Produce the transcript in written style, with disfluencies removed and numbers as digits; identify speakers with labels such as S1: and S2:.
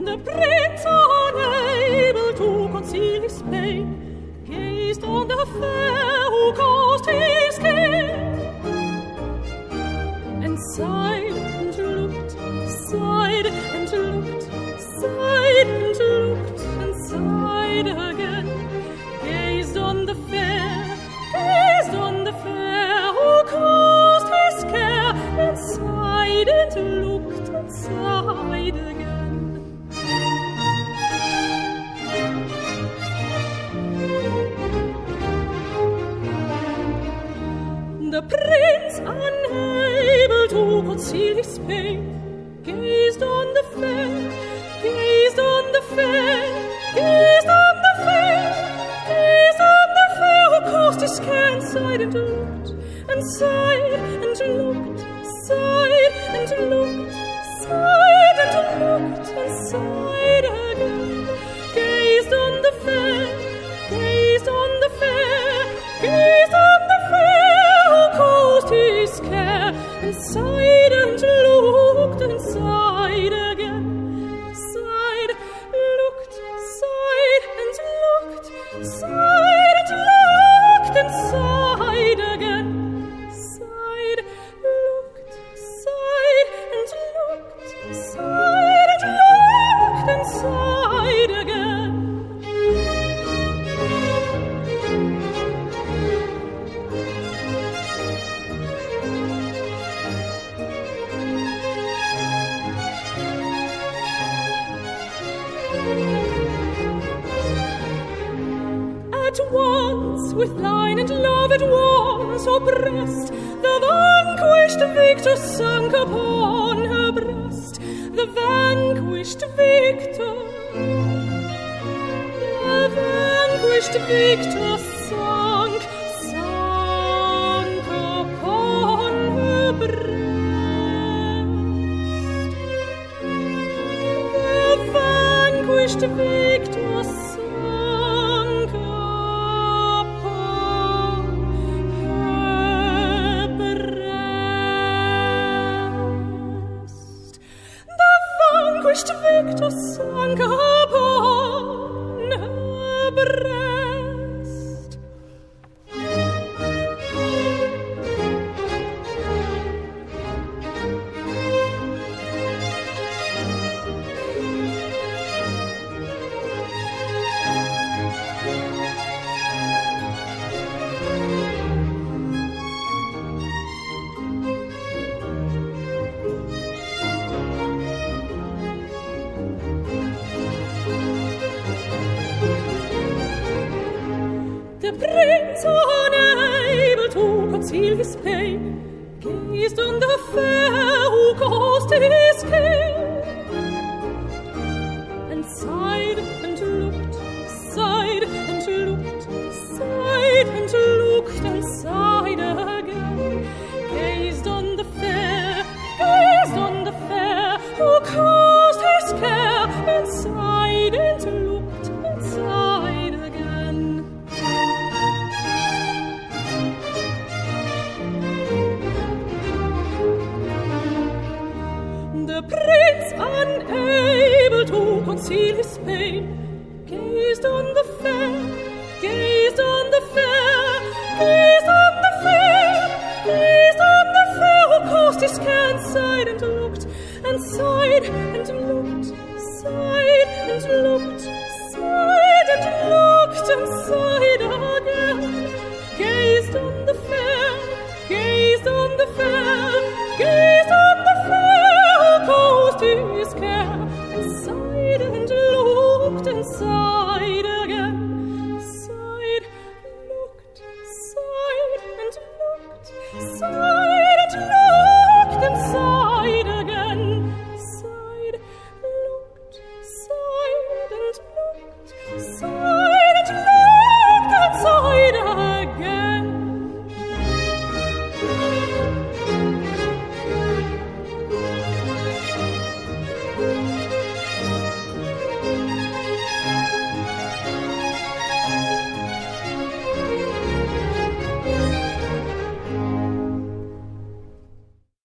S1: The prince, unable to conceal his pain, gazed on the fair who caused his care, and sighed and looked, sighed and looked, sighed and looked, and sighed again. Gazed on the fair who caused his care, and sighed and looked and sighed again. The prince, unable to conceal his pain, gazed on the fair, gazed on the fair, gazed on the fair, gazed on the fair who caused his care, and sighed and looked, and sighed and looked, sighed and looked, sighed and looked, and sighed again. Gazed on the fair, gazed on the fair, gazed on the fair who caused his care, and sighed and looked and sighed again. Sighed, looked, sighed and looked, sighed and looked and sighed again. Sighed, looked, sighed and looked, sighed and looked and sighed again. At once, with line and love at once oppressed, the vanquished victor sunk upon her breast. The vanquished victor, the vanquished victor sunk upon her breast. The vanquished victor sunk upon her breast. The vanquished victor sunk upon her breast. The prince, unable to conceal his pain, gazed on the fair who caused his care, and sighed and looked, sighed and looked, sighed and looked, and sighed again. Gazed on the fair who caused his care, and sighed and looked, and sighed again. The prince, unable to conceal his pain, gazed on the fair, gazed on the fair, gazed on the fair, gazed on the fair who caused his care, and sighed and looked, and sighed and looked,